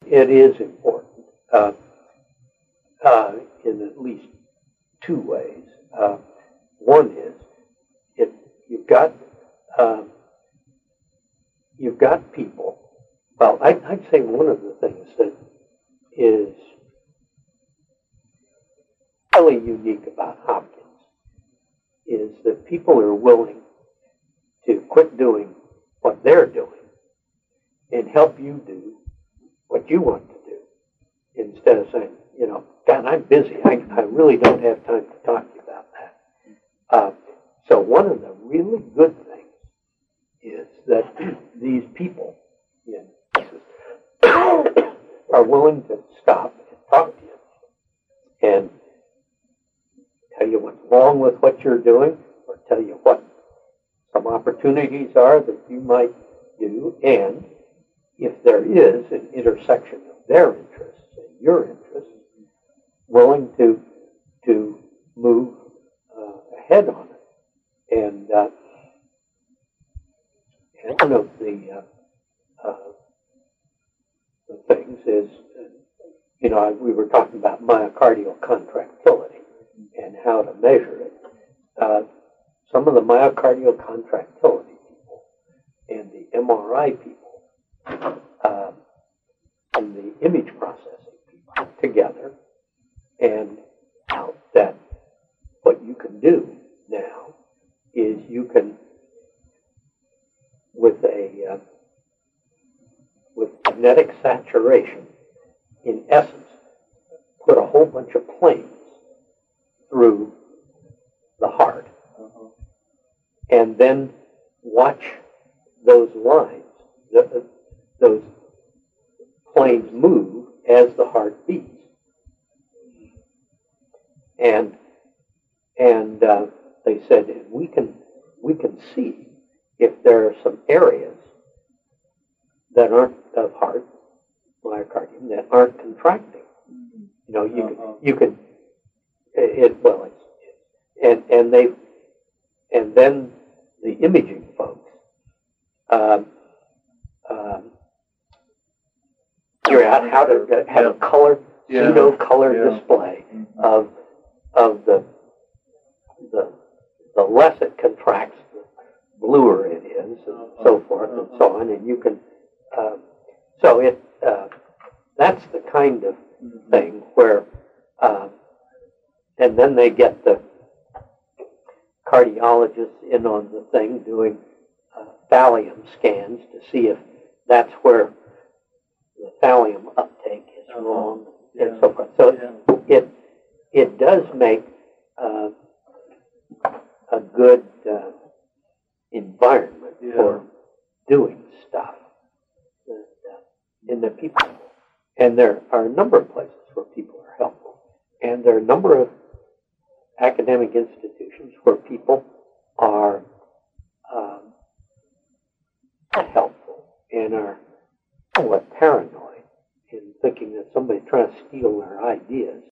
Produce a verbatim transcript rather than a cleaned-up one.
it is important uh, uh, in at least two ways. Uh, one is it you've got uh, you've got people. Well, I, I'd say one of the things that is really unique about Hopkins is that people are willing to quit doing what they're doing and help you do what you want to do, instead of saying, you know, God, I'm busy. I, I really don't have time to talk to you about that. Uh, so one of the really good things is that these people in are willing to stop and talk to you and tell you what's wrong with what you're doing, or tell you what some opportunities are that you might do, and if there is an intersection of their interests and your interests, willing to to move uh, ahead on it. And, uh, and one of the, uh, uh, the things is, uh, you know, we were talking about myocardial contractility and how to measure it. Uh, some of the myocardial contractility people and the M R I people uh, and the image processing people together, and out that what you can do now is you can, with a uh, with magnetic saturation, in essence, put a whole bunch of planes through the heart, uh-huh. and then watch those lines, the, those planes move as the heart beats. And and uh, they said we can we can see if there are some areas that aren't of heart myocardium that aren't contracting. You know, you uh-huh. can you can it well it's and and they and then the imaging folks um, um, figure out how to have a color yeah. pseudo color yeah. display mm-hmm. of of the the the less it contracts, the bluer it is, and uh-huh. so forth uh-huh. and so on, and you can uh, so it uh, that's the kind of mm-hmm. thing where uh, and then they get the cardiologists in on the thing doing uh, thallium scans to see if that's where the thallium uptake is uh-huh. wrong yeah. and so forth. So yeah. it it does make uh, a good uh, environment yeah. for doing stuff and, uh, in the people. And there are a number of places where people are helpful. And there are a number of academic institutions where people are um, helpful and are somewhat paranoid in thinking that somebody's trying to steal their ideas.